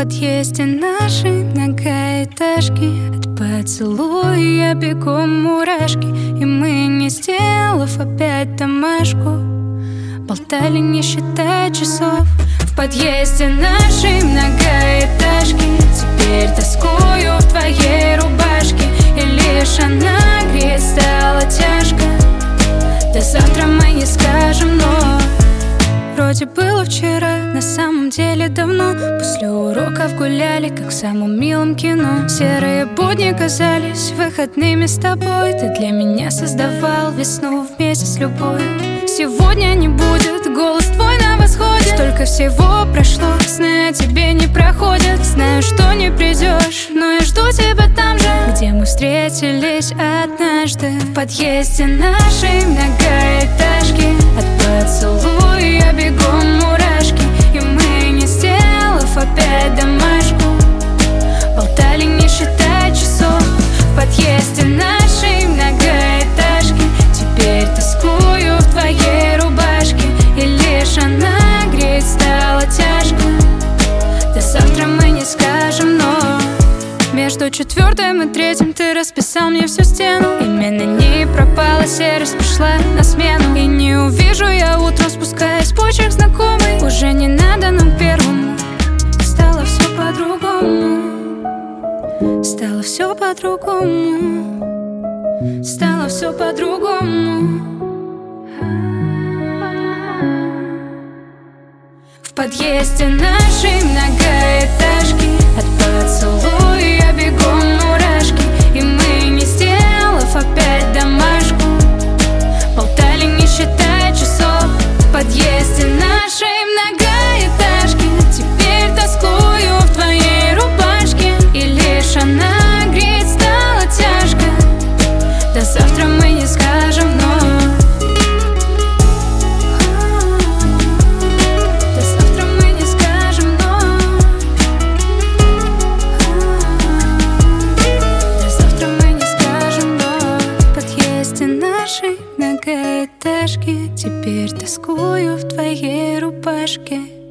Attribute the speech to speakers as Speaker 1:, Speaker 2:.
Speaker 1: подъезде нашей многоэтажки от поцелуя я бегу мурашки. И мы, не сделав опять домашку, болтали, не считая часов. В подъезде нашей многоэтажки теперь тоскую в твоей рубашке. И лишь она греет, стало тяжко. До завтра мы не скажем, но вроде было вчера, на самом деле давно. После уроков гуляли, как в самом милом кино. Серые будни казались выходными с тобой. Ты для меня создавал весну вместе с любовью. Сегодня не будет, голос твой на восходе. Столько всего прошло, сны о тебе не проходят. Знаю, что не придешь, но я жду тебя там же, где мы встретились однажды. В подъезде нашей многоэтажки от поцелуя я бегу мурашки. И мы, не сделав опять домашку, болтали, не считая часов. В подъезде нашей многоэтажки теперь тоскую в твоей рубашке. И лишь она греет, стало тяжко. До завтра мы не скажем, но между четвертым и третьим ты расписал мне всю стену. Именно не пропала, серость пришла на смену. И не увижу я утром, спускаясь почерк знакомый. Уже не надо нам первому. Стало все по-другому. Стало все по-другому. Стало все по-другому. В подъезде нашей многоэтажки от поцелуя я бегу мурашки. И мы, не сделав опять домашку, болтали, не считая часов. В подъезде нашей многоэтажки теперь тоскую в твоей рубашке. И лишь она греет, стало тяжко. До завтра мы не скажем, но многоэтажки теперь тоскую в твоей рубашке.